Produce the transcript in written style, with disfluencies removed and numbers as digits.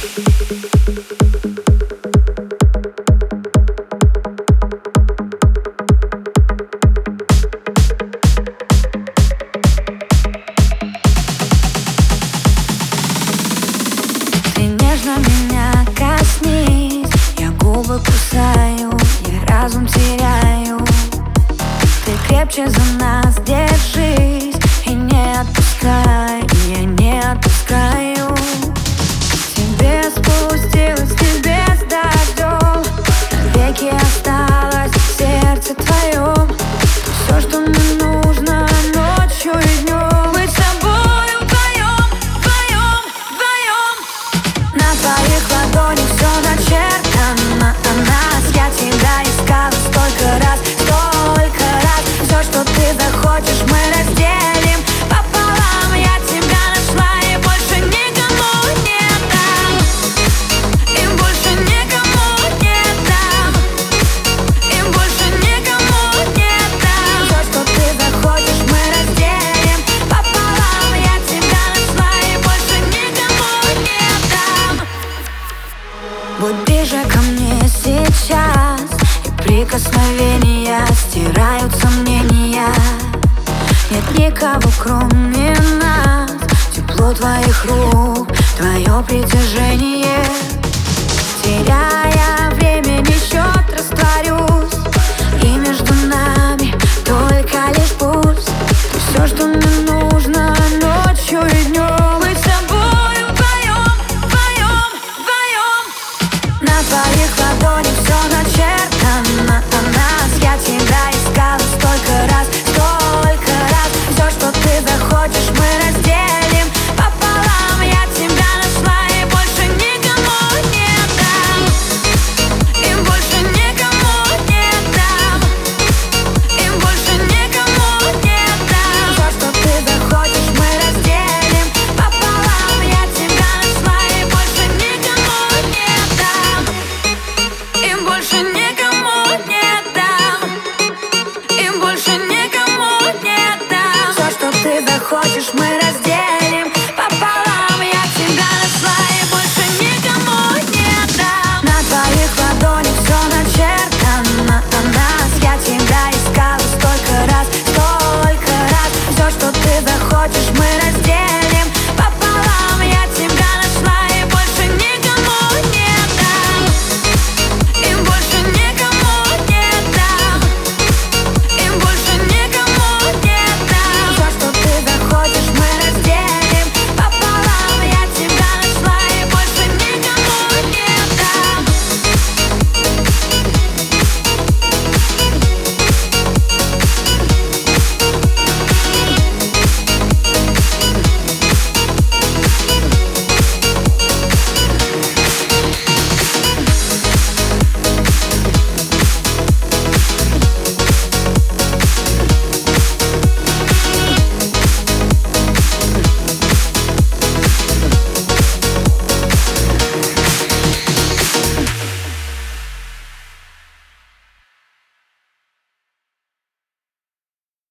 Меня коснись, я губы кусаю, я разум теряю. Ты крепче за нас держись и не отпускай, я не отпускаю. К тебе спустилась, к тебе с дождем, навеки осталось в сердце твоем. Все, что мне нужно ночью и днем, быть с тобою вдвоем, вдвоем, вдвоем. На твоих ладонях все начертано о нас. Я тебя искала столько раз, столько раз. Все, что ты захочешь, мы разделим пополам. Я тебя нашла и больше никому не дам. И больше никому не дам. И больше никому не дам. Все, что ты захочешь, мы разделим пополам. Я тебя нашла и больше никому не дам. Будь ближе ко мне сейчас, и прикосновения стирают сомнения. Нет никого, кроме нас. Тепло твоих рук, твое притяжение теряет